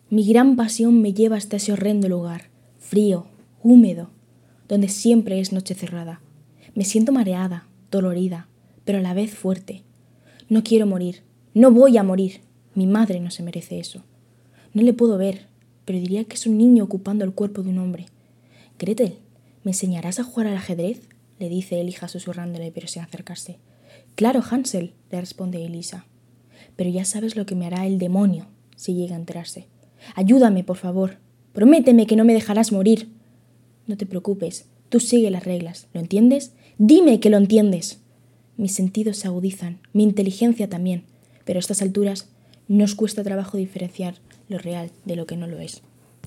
Mi gran pasión me lleva hasta ese horrendo lugar, frío, húmedo, donde siempre es noche cerrada. Me siento mareada, dolorida, pero a la vez fuerte. No quiero morir, no voy a morir. Mi madre no se merece eso. No le puedo ver, pero diría que es un niño ocupando el cuerpo de un hombre. Gretel, ¿me enseñarás a jugar al ajedrez?, le dice Elija susurrándole, pero sin acercarse. Claro, Hansel, le responde Elisa. Pero ya sabes lo que me hará el demonio si llega a enterarse. Ayúdame, por favor. Prométeme que no me dejarás morir. No te preocupes, tú sigue las reglas, ¿lo entiendes? Dime que lo entiendes. Mis sentidos se agudizan, mi inteligencia también, pero a estas alturas nos cuesta trabajo diferenciar lo real de lo que no lo es.